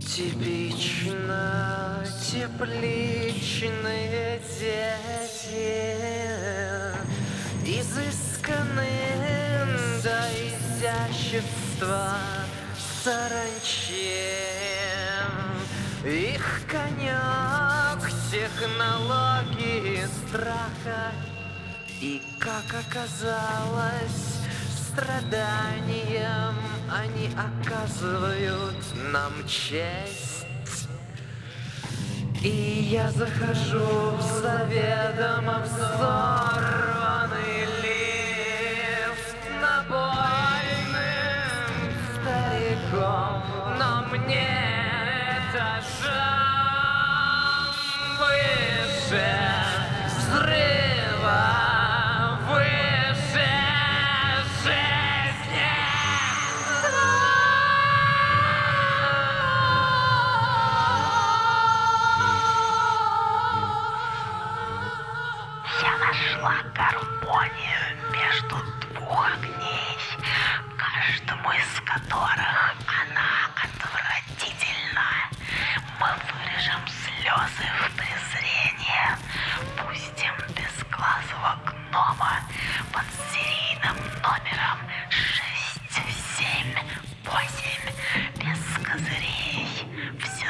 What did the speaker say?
Типично тепличные дети, изысканные до изящества саранче. Их конек технологии страха, и, как оказалось, страданием они оказывают нам честь. И я захожу в заведомо взорванный лифт набойным стариком, но мне этажом выше взрыва, выше жизни. Я нашла гармонию между двух огней, каждому из которых она отвратительна. Мы вырежем слезы в презрение, пустим безглазого гнома под серийным номером 678 без козырей.